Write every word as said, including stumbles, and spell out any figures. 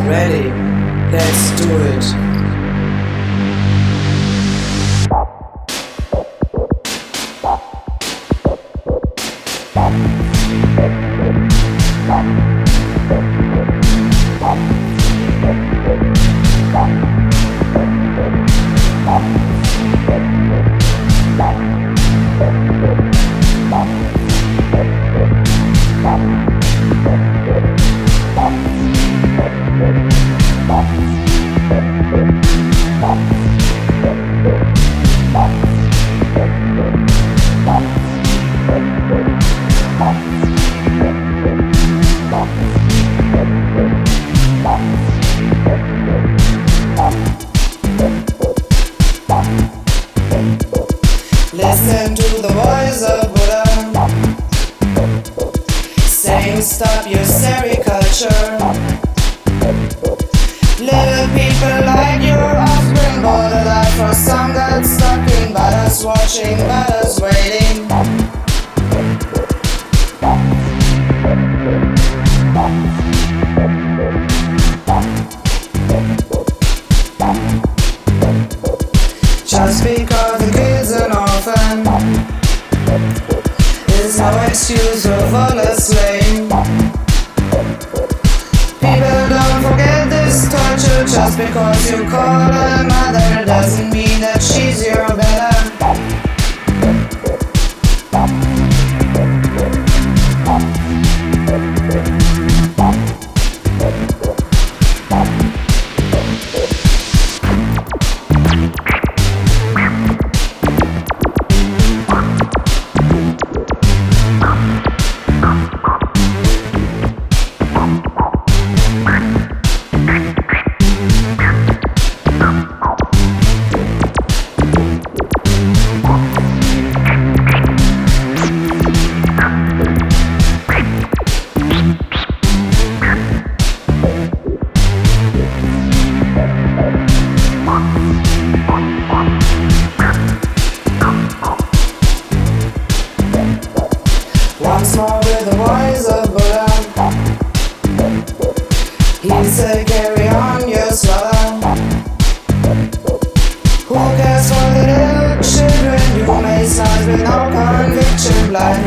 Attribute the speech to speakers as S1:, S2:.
S1: Ready? Let's do it. Listen to the voice of Buddha saying stop your sericulture. Little people like your offspring border life for some got stuck in batters watching, batters waiting. Just because the kid's an orphan is no excuse for flawless slaying. People don't forget this torture. Just because you call her mother doesn't mean that she's your better. Once more with the voice of Buddha, he said carry on your slaughter. Who cares for the little children? You may start with no conviction, blind